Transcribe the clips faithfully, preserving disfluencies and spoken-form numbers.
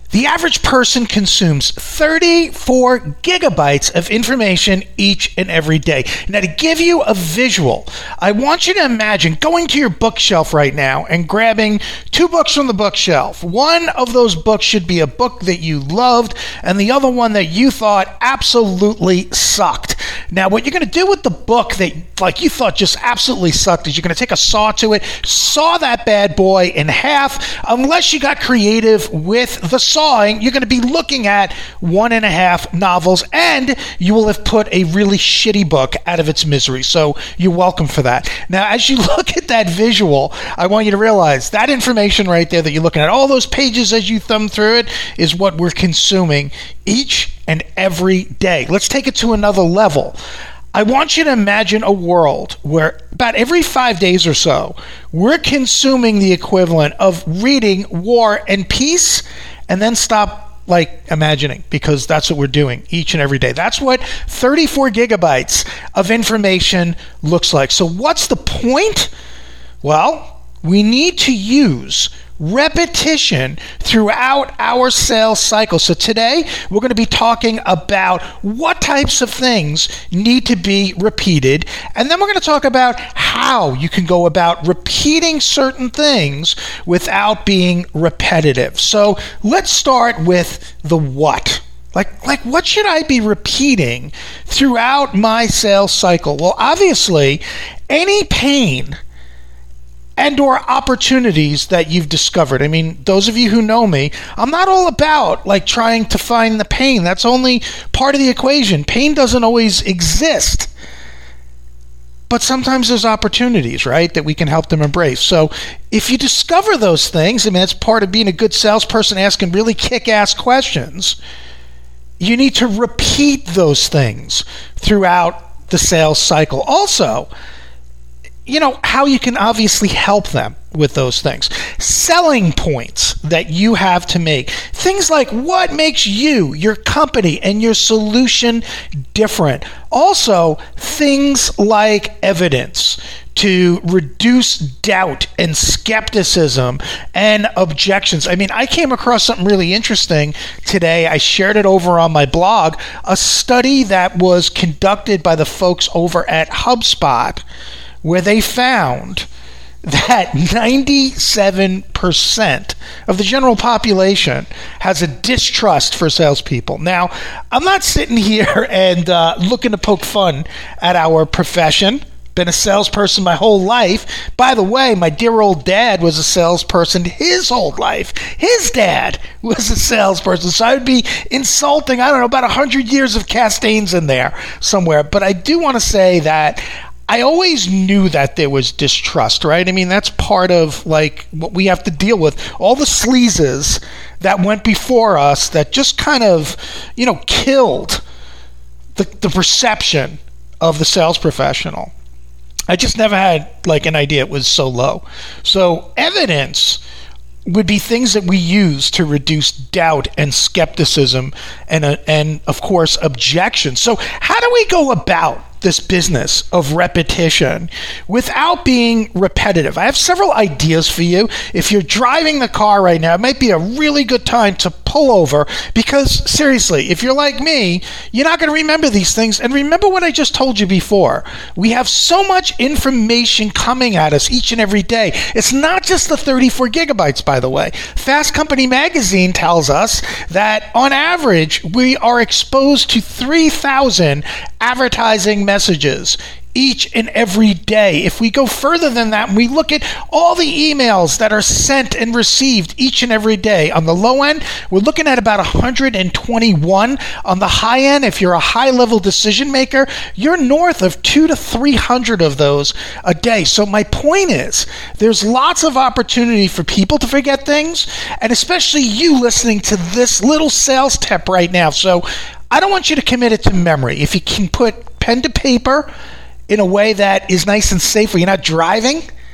The average person consumes thirty-four gigabytes of information each and every day. Now, to give you a visual, I want you to imagine going to your bookshelf right now and grabbing two books from the bookshelf. One of those books should be a book that you loved, and the other one that you thought absolutely sucked. Now, what you're going to do with the book that like you thought just absolutely sucked is you're going to take a saw to it, saw that bad boy in half. Unless you got creative with the saw, you're going to be looking at one and a half novels, and you will have put a really shitty book out of its misery. So you're welcome for that. Now, as you look at that visual, I want you to realize that information right there that you're looking at, all those pages as you thumb through it, is what we're consuming each and every day. Let's take it to another level. I want you to imagine a world where about every five days or so, we're consuming the equivalent of reading War and Peace and then stop like imagining, because that's what we're doing each and every day. That's what thirty-four gigabytes of information looks like. So what's the point? Well, we need to use repetition throughout our sales cycle. So today we're going to be talking about what types of things need to be repeated, and then we're going to talk about how you can go about repeating certain things without being repetitive. So let's start with the what. Like, like what should I be repeating throughout my sales cycle? Well, obviously, any pain and or opportunities that you've discovered. I mean, those of you who know me, I'm not all about like trying to find the pain. That's only part of the equation. Pain doesn't always exist. But sometimes there's opportunities, right, that we can help them embrace. So if you discover those things, I mean, it's part of being a good salesperson, asking really kick-ass questions. You need to repeat those things throughout the sales cycle. Also, you know, how you can obviously help them with those things. Selling points that you have to make. Things like what makes you, your company, and your solution different. Also, things like evidence to reduce doubt and skepticism and objections. I mean, I came across something really interesting today. I shared it over on my blog, a study that was conducted by the folks over at HubSpot, where they found that ninety-seven percent of the general population has a distrust for salespeople. Now, I'm not sitting here and uh, looking to poke fun at our profession. Been a salesperson my whole life. By the way, my dear old dad was a salesperson his whole life. His dad was a salesperson. So I would be insulting, I don't know, about one hundred years of Castains in there somewhere. But I do want to say that I always knew that there was distrust, right? I mean, that's part of like what we have to deal with. All the sleazes that went before us that just kind of, you know, killed the, the perception of the sales professional. I just never had like an idea it was so low. So evidence would be things that we use to reduce doubt and skepticism and, uh, and of course, objections. So how do we go about this business of repetition without being repetitive? I have several ideas for you. If you're driving the car right now, it might be a really good time to pull over, because seriously, if you're like me, you're not going to remember these things. And remember what I just told you before. We have so much information coming at us each and every day. It's not just the thirty-four gigabytes, by the way. Fast Company magazine tells us that on average, we are exposed to three thousand advertising messages each and every day. If we go further than that, and we look at all the emails that are sent and received each and every day. On the low end, we're looking at about one hundred twenty-one. On the high end, if you're a high-level decision maker, you're north of two to three hundred of those a day. So my point is, there's lots of opportunity for people to forget things, and especially you listening to this little sales tip right now. So I don't want you to commit it to memory. If you can put pen to paper in a way that is nice and safe where you're not driving,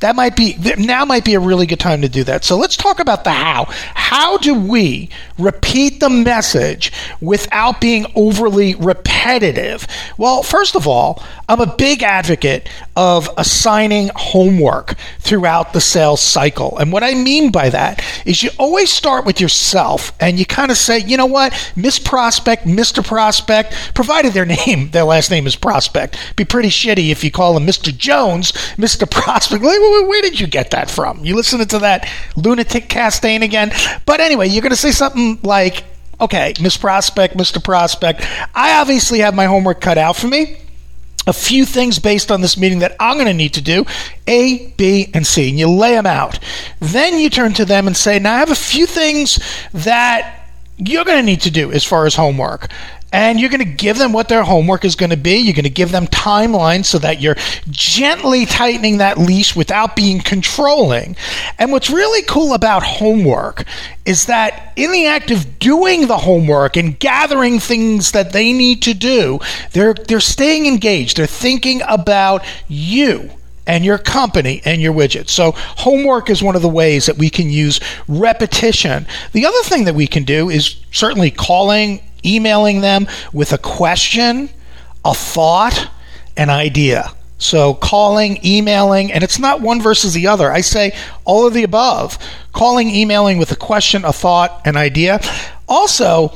that might be, now might be a really good time to do that. So let's talk about the how. How do we repeat the message without being overly repetitive? Well, first of all, I'm a big advocate of assigning homework throughout the sales cycle. And what I mean by that is you always start with yourself and you kind of say, you know what, Miss Prospect, Mister Prospect, provided their name, their last name is Prospect. Be pretty shitty if you call him Mister Jones, Mister Prospect. Wait, wait, wait, where did you get that from? You listening to that lunatic Castaigne again? But anyway, you're going to say something like, okay, Miss Prospect, Mister Prospect, I obviously have my homework cut out for me. A few things based on this meeting that I'm going to need to do, A, B, and C, and you lay them out. Then you turn to them and say, now I have a few things that you're going to need to do as far as homework. And you're going to give them what their homework is going to be. You're going to give them timelines so that you're gently tightening that leash without being controlling. And what's really cool about homework is that in the act of doing the homework and gathering things that they need to do, they're they're staying engaged. They're thinking about you and your company and your widget. So homework is one of the ways that we can use repetition. The other thing that we can do is certainly calling, emailing them with a question, a thought, an idea. So calling, emailing, and it's not one versus the other. I say all of the above. Calling, emailing with a question, a thought, an idea. Also,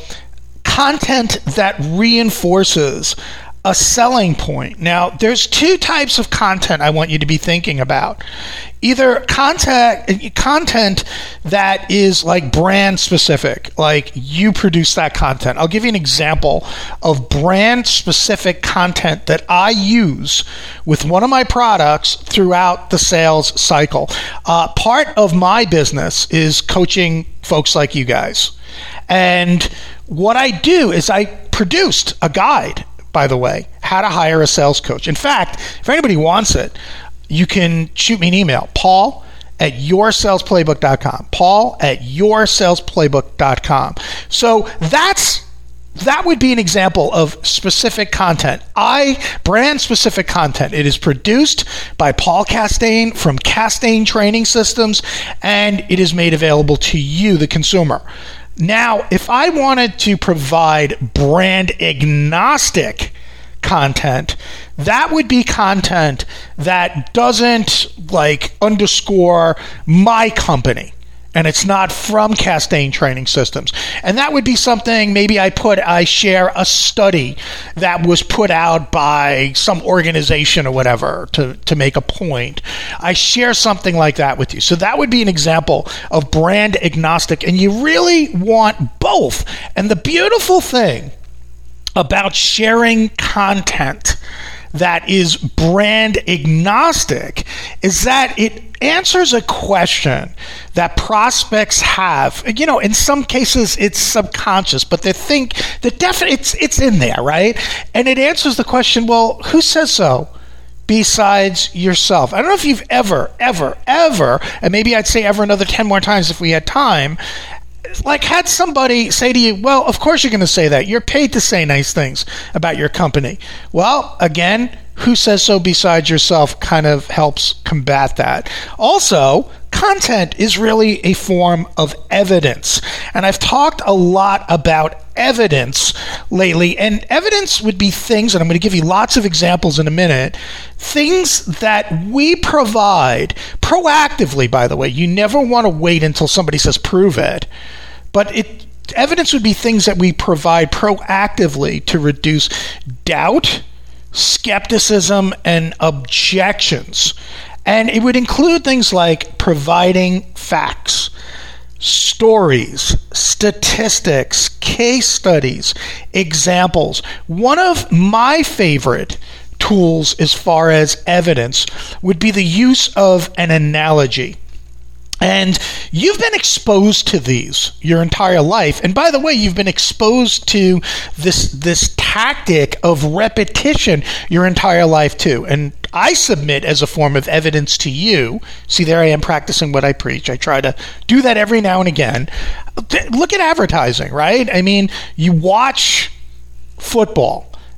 content that reinforces a selling point. Now, there's two types of content I want you to be thinking about. Either content, content that is like brand specific, like you produce that content. I'll give you an example of brand specific content that I use with one of my products throughout the sales cycle. Uh, part of my business is coaching folks like you guys. And what I do is I produced a guide, by the way, how to hire a sales coach. In fact, if anybody wants it, you can shoot me an email, Paul at your sales playbook dot com. Paul at your sales playbook dot com. So that's that would be an example of specific content. I brand specific content. It is produced by Paul Castaigne from Castaigne Training Systems, and it is made available to you, the consumer. Now, if I wanted to provide brand agnostic content, that would be content that doesn't like underscore my company, and it's not from Castaigne Training Systems. And that would be something maybe I put, I share a study that was put out by some organization or whatever to, to make a point. I share something like that with you. So that would be an example of brand agnostic, and you really want both. And the beautiful thing about sharing content that is brand agnostic is that it answers a question that prospects have. You know, in some cases it's subconscious, but they think that definitely it's it's in there, right? And it answers the question, well, who says so besides yourself? I don't know if you've ever, ever, ever, and maybe I'd say ever another ten more times if we had time, like had somebody say to you, well, of course you're going to say that. You're paid to say nice things about your company. Well, again, who says so besides yourself kind of helps combat that. Also, content is really a form of evidence. And I've talked a lot about evidence lately, and evidence would be things, and I'm going to give you lots of examples in a minute, things that we provide proactively, by the way. You never want to wait until somebody says prove it, but it evidence would be things that we provide proactively to reduce doubt, skepticism, and objections. And it would include things like providing facts, stories, statistics, case studies, examples. One of my favorite tools as far as evidence would be the use of an analogy. And you've been exposed to these your entire life. And by the way, you've been exposed to this this tactic of repetition your entire life too. And I submit as a form of evidence to you. See, there I am practicing what I preach. I try to do that every now and again. Look at advertising, right? I mean, you watch football,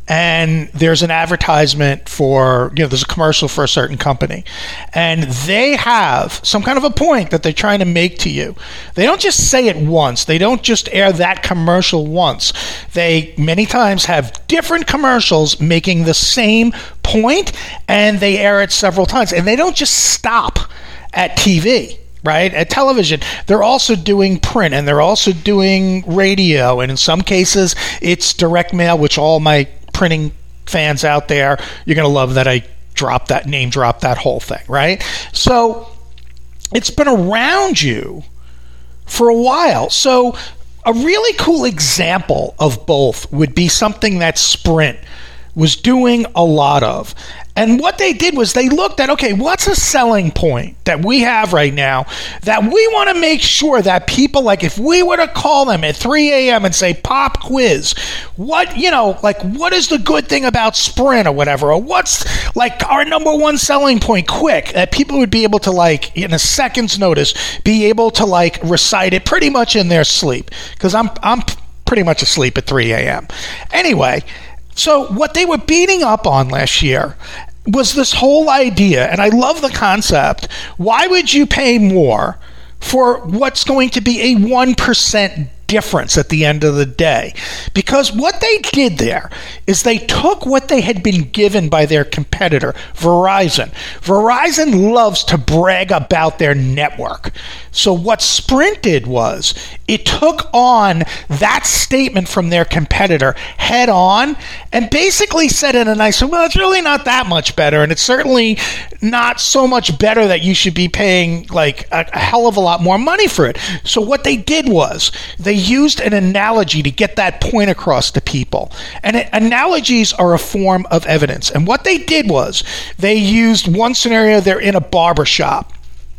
and there's an advertisement for, you know, there's a commercial for a certain company, and they have some kind of a point that they're trying to make to you. They don't just say it once. They don't just air that commercial once. They many times have different commercials making the same point, and they air it several times. And they don't just stop at T V. Right? At television, they're also doing print, and they're also doing radio, and in some cases it's direct mail, which all my printing fans out there, you're going to love that I drop that, name drop that whole thing, right? So it's been around you for a while. So a really cool example of both would be something that Sprint was doing a lot of. And what they did was they looked at, okay, what's a selling point that we have right now that we want to make sure that people, like if we were to call them at three a.m. and say, pop quiz, what, you know, like what is the good thing about Sprint or whatever, or what's like our number one selling point, quick, that people would be able to, like, in a second's notice, be able to like recite it pretty much in their sleep. Because I'm, I'm pretty much asleep at three a.m. Anyway, so what they were beating up on last year was this whole idea, and I love the concept. Why would you pay more for what's going to be a one percent difference at the end of the day? Because what they did there is they took what they had been given by their competitor, Verizon. Verizon loves to brag about their network. So what Sprint did was it took on that statement from their competitor head on and basically said in a nice way, well, it's really not that much better, and it's certainly not so much better that you should be paying like a, a hell of a lot more money for it. So what they did was they used an analogy to get that point across to people. And it, analogies are a form of evidence. And what they did was they used one scenario, they're in a barber shop.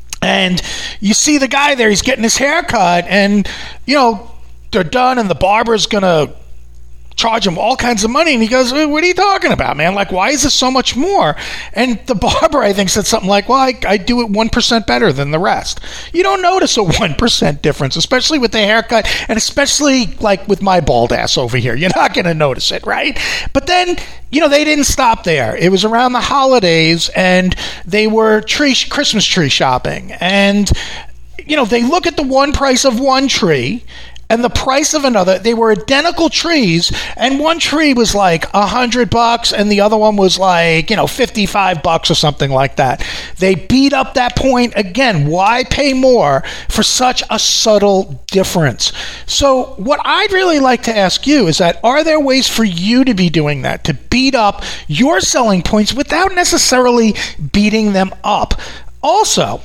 And you see the guy there, he's getting his hair cut, and, you know, they're done, and the barber's going to charge him all kinds of money. And he goes, what are you talking about, man? Like, why is this so much more? And the barber, I think, said something like, well, I, I do it one percent better than the rest. You don't notice a one percent difference, especially with the haircut, and especially like with my bald ass over here. You're not going to notice it, right? But then, you know, they didn't stop there. It was around the holidays, and they were tree Christmas tree shopping. And, you know, they look at the one price of one tree and the price of another. They were identical trees, and one tree was like a hundred bucks, and the other one was like, you know, fifty-five bucks or something like that. They beat up that point again. Why pay more for such a subtle difference? So what I'd really like to ask you is that, are there ways for you to be doing that, to beat up your selling points without necessarily beating them up? Also,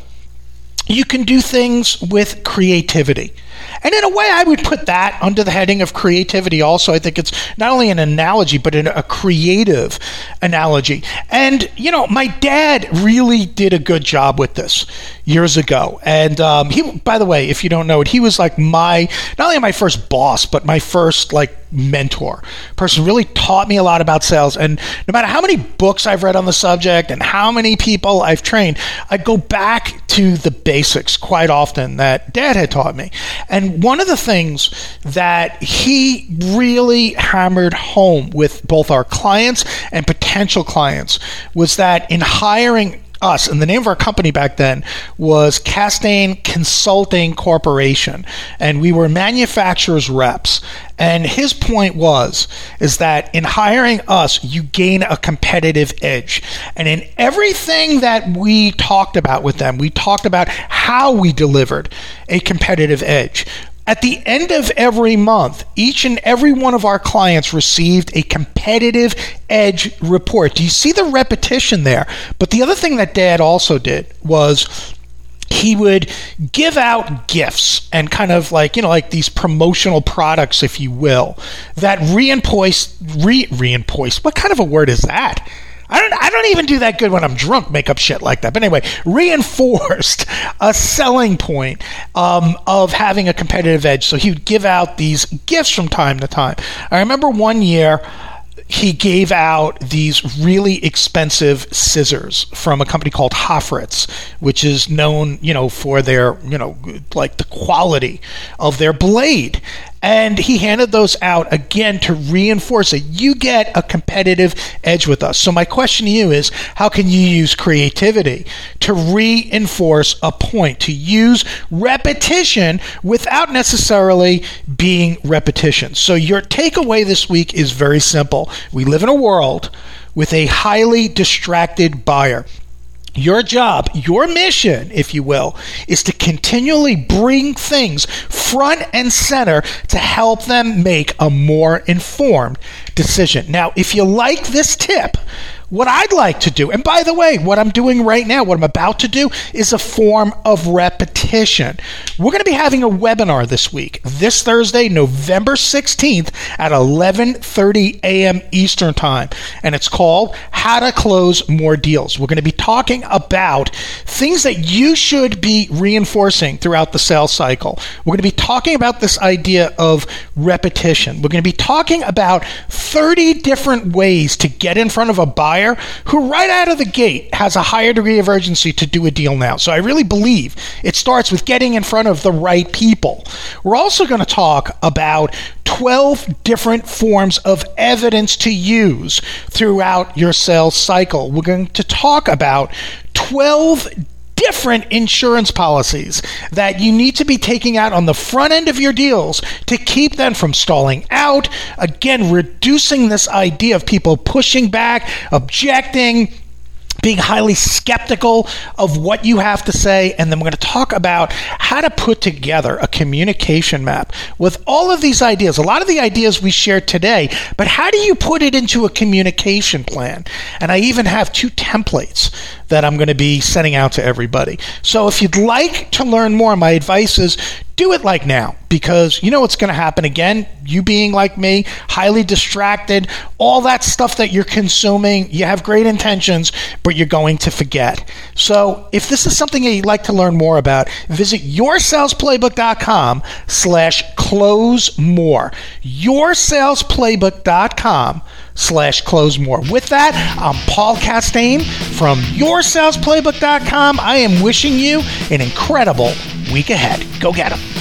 you can do things with creativity. And in a way, I would put that under the heading of creativity also. I think it's not only an analogy, but a creative analogy. And, you know, my dad really did a good job with this years ago. And um, he, by the way, if you don't know it, he was like my, not only my first boss, but my first, like, mentor. Person really taught me a lot about sales. And no matter how many books I've read on the subject and how many people I've trained, I go back to the basics quite often that Dad had taught me. And one of the things that he really hammered home with both our clients and potential clients was that in hiring us, and the name of our company back then was Castaigne Consulting Corporation, and we were manufacturers reps. And his point was is that in hiring us, you gain a competitive edge. And in everything that we talked about with them, we talked about how we delivered a competitive edge. At the end of every month, each and every one of our clients received a competitive edge report. Do you see the repetition there? But the other thing that Dad also did was he would give out gifts and kind of like, you know, like these promotional products, if you will, that reinforce, re, reinforce, what kind of a word is that? I don't I don't even do that good when I'm drunk, make up shit like that. But anyway, reinforced a selling point um, of having a competitive edge. So he would give out these gifts from time to time. I remember one year he gave out these really expensive scissors from a company called Hofritz, which is known, you know, for their, you know, like the quality of their blade. And he handed those out again to reinforce that you get a competitive edge with us. So my question to you is, how can you use creativity to reinforce a point, to use repetition without necessarily being repetition? So your takeaway this week is very simple. We live in a world with a highly distracted buyer. Your job, your mission, if you will, is to continually bring things front and center to help them make a more informed decision. Now, if you like this tip, what I'd like to do, and by the way, what I'm doing right now, what I'm about to do, is a form of repetition. We're going to be having a webinar this week, this Thursday, November sixteenth at eleven thirty a.m. Eastern Time, and it's called How to Close More Deals. We're going to be talking about things that you should be reinforcing throughout the sales cycle. We're going to be talking about this idea of repetition. We're going to be talking about thirty different ways to get in front of a buyer who right out of the gate has a higher degree of urgency to do a deal now. So I really believe it starts with getting in front of the right people. We're also going to talk about twelve different forms of evidence to use throughout your sales cycle. We're going to talk about twelve different insurance policies that you need to be taking out on the front end of your deals to keep them from stalling out. Again, reducing this idea of people pushing back, objecting, being highly skeptical of what you have to say. And then we're going to talk about how to put together a communication map with all of these ideas, a lot of the ideas we shared today, but how do you put it into a communication plan? And I even have two templates that I'm going to be sending out to everybody. So if you'd like to learn more, my advice is do it like now, because you know what's going to happen again. You being like me, highly distracted, all that stuff that you're consuming, you have great intentions, but you're going to forget. So if this is something that you'd like to learn more about, visit yoursalesplaybook.com slash close more. yoursalesplaybook.com slash close more. With that, I'm Paul Castaigne from your sales playbook dot com. I am wishing you an incredible week ahead. Go get 'em.